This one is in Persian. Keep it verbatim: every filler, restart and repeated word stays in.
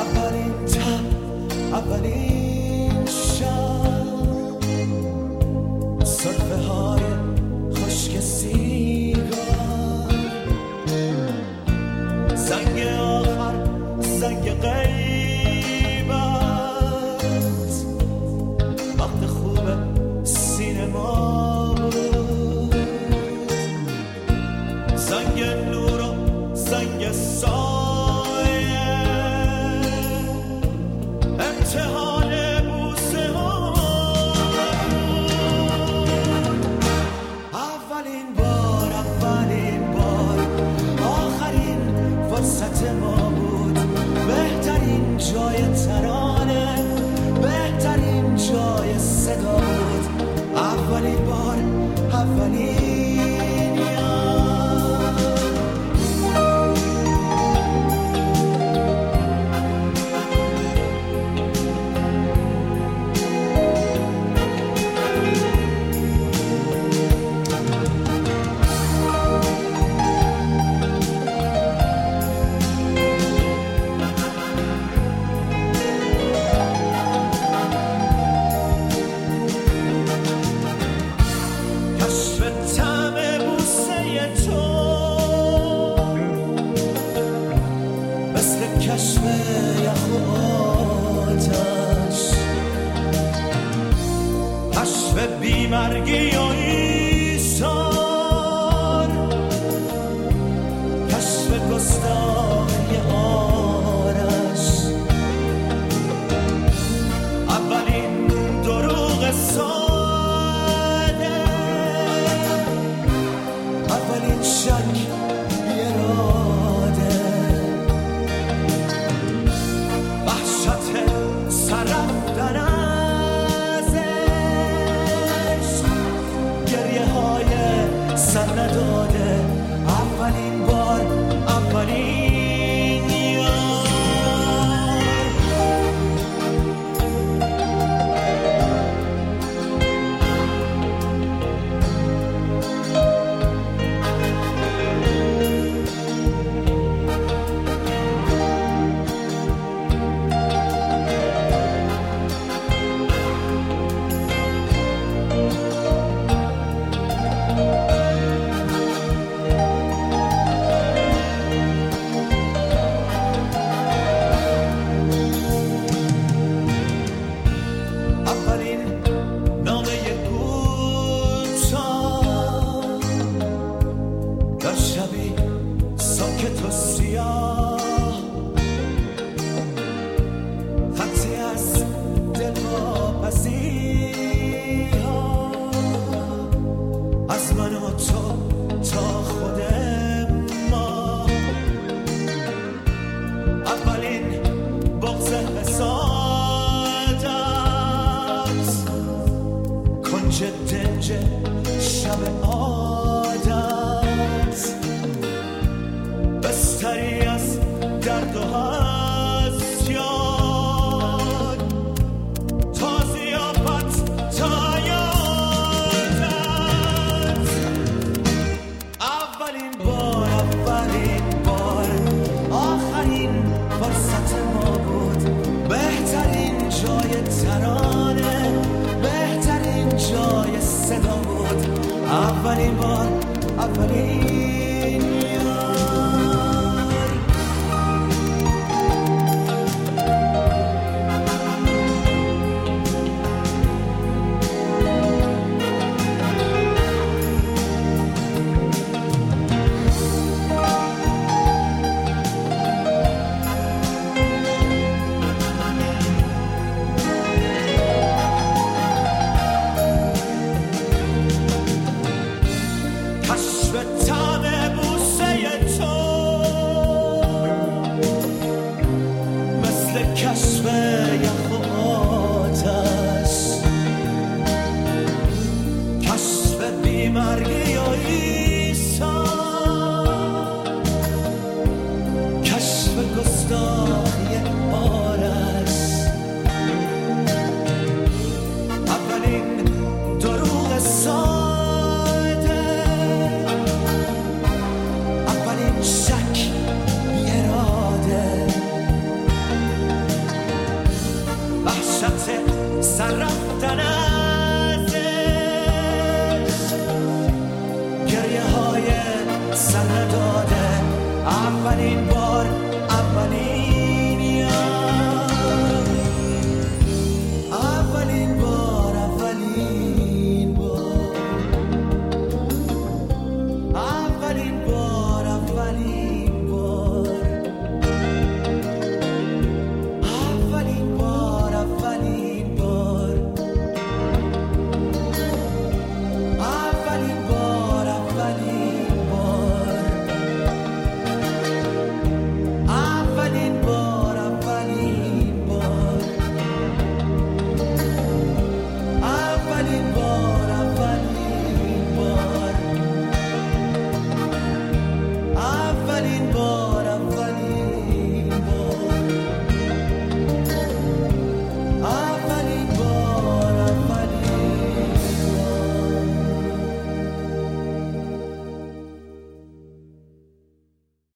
اولین تب، اولین شب، صرفه های خشک سیگار، زنگ آخر، زنگ غیبت، وقت خوب سینما بود، زنگ نور و زنگ سایه، امتحان بوسه ها. اولین بار، اولین بار، آخرین فرصت ما بود، بهترین جای ترانه، بهترین جای صدا بود، اولین بار، اولین یار. کشف یخ و آتش، کشف بیمرگی و ایثار، کشف گستاخی آرش، اولین دروغ ساده، اولین شک بی‌اراده، رفتن از عشق، گریه های سر نداده، اولین بار، اولین یار. اولین بار، اولین کشف یخ و آتش، کشف بیمرگی و ایثار، کشف گستاخی آرش، اولین دروغ ساده، اولین شک بی‌اراده، رفتنم